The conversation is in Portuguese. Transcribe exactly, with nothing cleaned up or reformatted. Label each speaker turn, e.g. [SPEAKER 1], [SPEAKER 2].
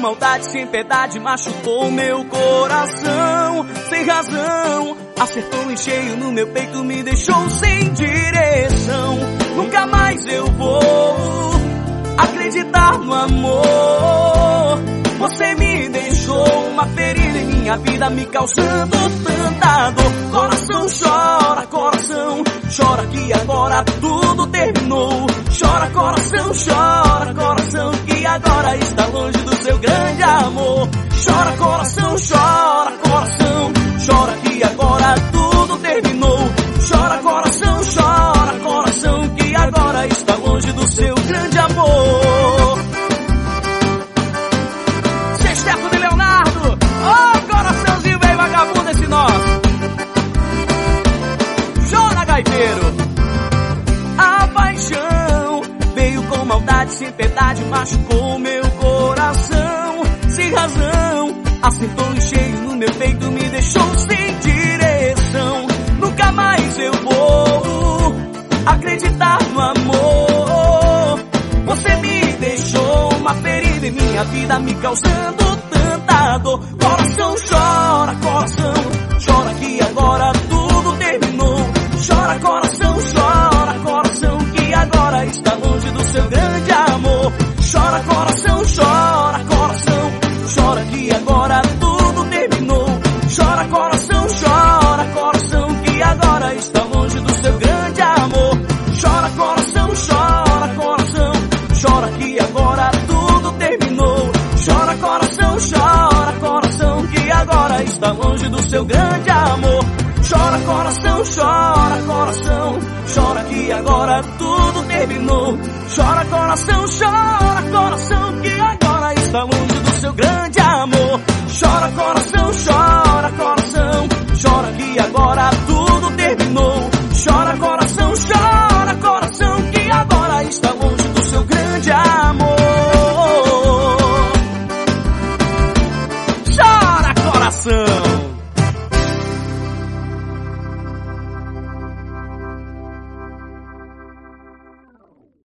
[SPEAKER 1] maldade, sem piedade, machucou meu coração. Sem razão, acertou em cheio no meu peito, me deixou sem direção. Nunca mais eu vou acreditar no amor. Você me deixou uma ferida em minha vida, me causando tanta dor. Coração chora, coração chora que agora tudo terminou. Chora, coração, chora, coração que agora está longe do seu grande amor. Chora, coração, chora, coração chora que agora tudo terminou. Chora, coração, chora, coração que agora está longe do seu grande amor. Sexteto de Leonardo, oh, coraçãozinho bem vagabundo esse nosso. Chora, gaiteiro. A paixão veio com maldade, sem piedade, machucou meu coração. Sem razão, acertou em cheio no meu peito, me deixou sem direção. Nunca mais eu vou acreditar no amor. Você me deixou uma ferida em minha vida, me causando tanta dor. Coração chora, coração chora que agora tudo terminou. Chora, coração, chora, coração que agora está longe do seu grande amor. Chora, coração, chora, coração chora que agora tudo terminou. Chora, coração, chora, coração que agora está longe do seu grande amor. Chora, coração, chora, coração chora que agora tudo terminou. Chora, coração, chora, coração que agora está longe do seu grande amor. Chora, coração, chora, coração chora que agora tudo terminou. Chora, coração, chora, coração que agora está longe do seu grande amor. Chora, coração, chora, coração chora que agora tudo terminou. Chora, coração, chora, coração que agora está longe do seu grande amor. Chora, coração.